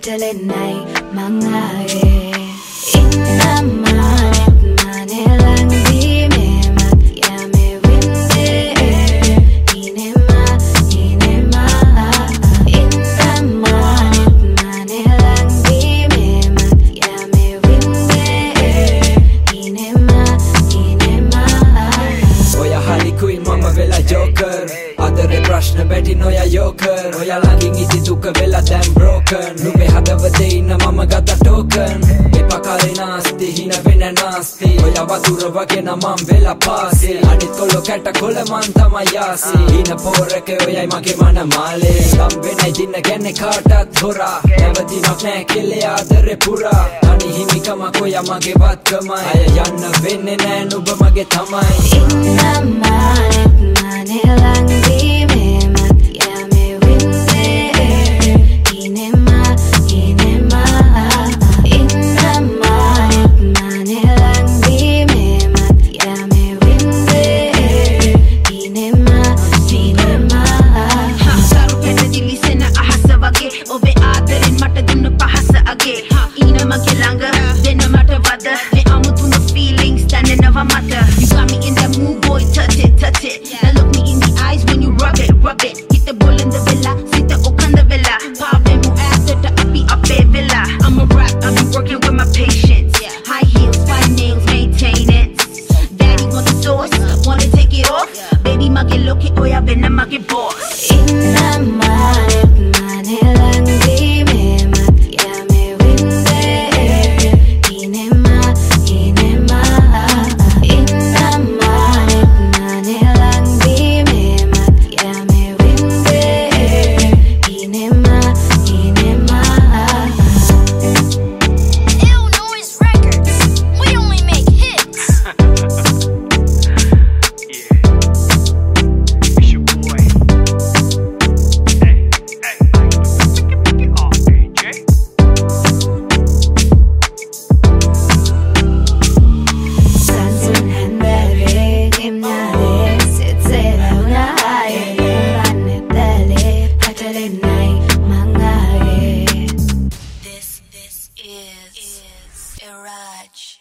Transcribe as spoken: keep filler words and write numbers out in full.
පැටලෙන්නයි මං ආවේ ඉන්නමානෙත් මානේ ලංදීමේ මත් යමේ වින්දේ ඉනෙමා ඉනෙමා ඉන්නමානෙත් මානේ ලංදීමේ මත් යමේ වින්දේ ඉනෙමා ඉනෙමා ඔය හරිකුයි මම වෙලා ජෝකර් අදරේ ප්‍රශ්න බැටි නොයා යෝකර් ඔයා ළඟින් ඉති දුක වෙලා දැන් බ්‍රෝකන් නුඹේ හදවතේ ඉන්න මම ගත ටෝකන් එපා කාලේ නාස්ති හින වෙන නාස්ති ඔයා වතුර වගේ නම් මම වෙලා පාසෙ අනිත් කොල්ලෝ කැට කොළ මන් තමයි යාසි හින පෝරක ඔයයි මගේ මන මාලේ සම් වෙනයි දින්න ගැන්නේ කාටත් හොරා නැවතිමක් නෑ කෙලේ ආදරේ පුරා තනි හිමිකමක් ඔයා මගේ වත්කමයි අය යන්න වෙන්නේ නෑ නුඹ මගේ තමයි ඉන්නමානෙත් මානේ ලංදීමේ මත් යමේ වින්දේ ඉනෙමා ඉනෙමා ඉන්නමානෙත් මානේ ලංදීමේ මත් යමේ වින්දේ ඉනෙමා ඉනෙමා සරු පැටදිලි සෙන අහස වගේ ඔබේ ආදරෙන් මට දුන්න පහස අගේ ඊන මගේ ළඟ දෙන මට වද මේ අමුතුම feelings දැනෙනවා මට you got me in that mood boy touch it touch it now look me in the eyes when you rub it rub it hit the ball in the villa sit the okanda villa pave mu after the api ape villa I'm a rap I'm working with my patience high heels fine nails maintain it daddy want the sauce wanna take it off baby mage loke oya benna mage boss ඉන්නමානෙත් මානේ ලංදීමේ මත් යමේ වින්දේ ඉනෙමා ඉනෙමා ඉන්නමානෙත් මානේ ලංදීමේ මත් යමේ වින්දේ ඉනෙමා ඉනෙමා Ill Noise Records. We only make hits. Yeah, it's your boy. Hey, hey, pick it off, A J. Sansun handare gimnale setsela unahaye ranne tale පැටලෙන්නයි මං ආවේ This, this is, is Iraj.